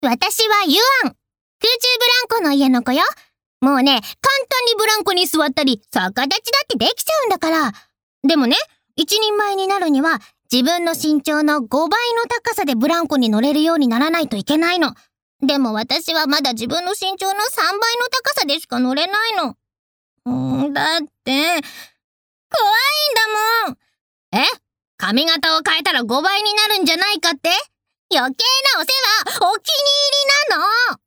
私はユアン。空中ブランコの家の子よ。もうね、簡単にブランコに座ったり、逆立ちだってできちゃうんだから。でもね、一人前になるには、自分の身長の5倍の高さでブランコに乗れるようにならないといけないの。でも私はまだ自分の身長の3倍の高さでしか乗れないの。だって、怖いんだもん。髪型を変えたら5倍になるんじゃないかって？余計なお世話、お気に入りなの。